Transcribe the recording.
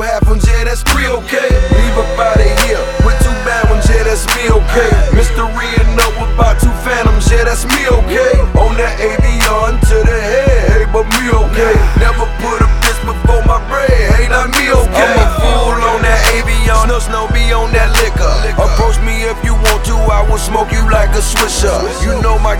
half ones, yeah, that's 3 okay. Leave up out of here with 2 bad ones, yeah, that's me okay. Mystery and up with about 2 phantoms, yeah, that's me okay. On that Avion to the head, hey, but me okay. Never put a bitch before my bread, hey, not me okay. I'm a fool on that Avion, snow be on that liquor. Approach me if you want to, I will smoke you like a Swisher. You know my